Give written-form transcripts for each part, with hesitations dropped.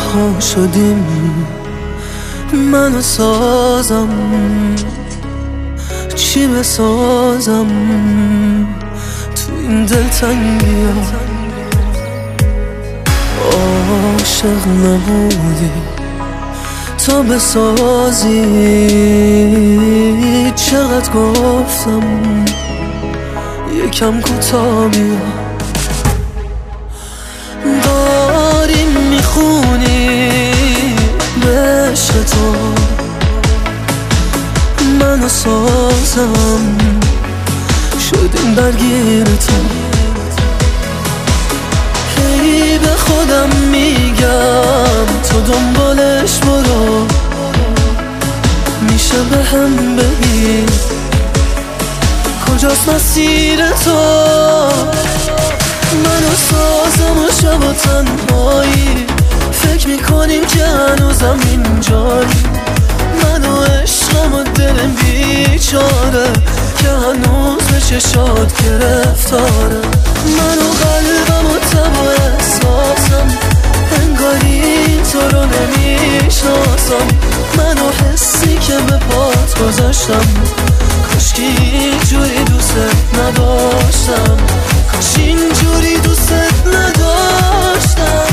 تنها شدیم، منو سازم چی بسازم تو این دلتنگی ها. عاشق نبودی تا بسازی، چقدر گفتم یکم کوتاه بیا. داریم میخونی به عشق تو، منو سازم شدیم درگیر تو. هی به خودم میگم تو دنبالش برو، میشه به هم بگی کجاست مسیر تو. منو سازم و شب و تنهایی فکر میکنیم که هنوزم اینجایی. منو عشقم و دلم بیچاره که هنوز به چشات گرفتاره. منو قلبم و تب و احساسم انگاری تو رو نمیشناسم. منو حسی که به پات گذاشتم، کاش اینجوری دوست نداشتم، کاش اینجوری دوست نداشتم.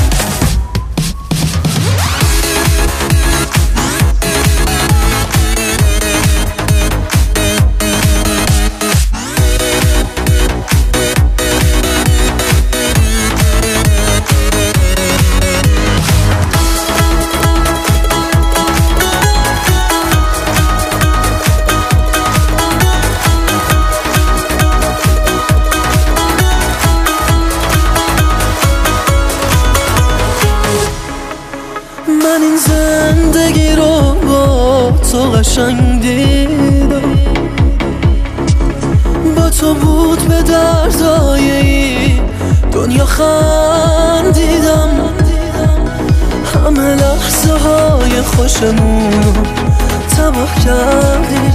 من این زندگی رو با تو قشنگ دیدم، با تو بود به دردای دنیا خندیدم. همه لحظه های خوشمون رو تباه کردی،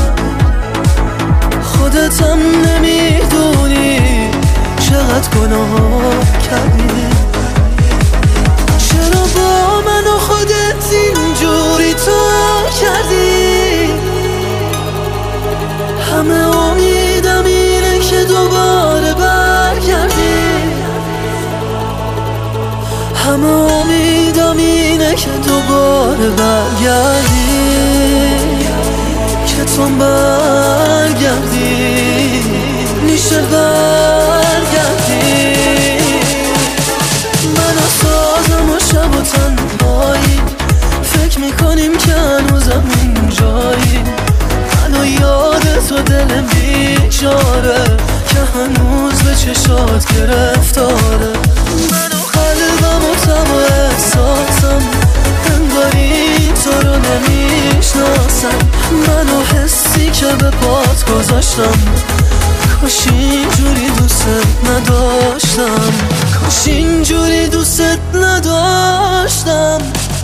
خودتم نمیدونی چقدر گناه کردی. چرا با من و خودت اینجوری تو کردی؟ همه امیدم اینه که دوباره برگردی، همه امیدم اینه که دوباره برگردی، که تو برگردی، میشه برگردی. منو سازم و شب و تنهایی فکر میکنیم که هنوزم اینجایی. منو یاد تو دلم بیچاره که هنوز به چشات گرفتاره. منو قلبم و تب و احساسم انگاری تو رو نمیشناسم. منو حسی که به پات گذاشتم، کاش اینجوری دوست نداشتم، کاش اینجوری دوست نداشتم.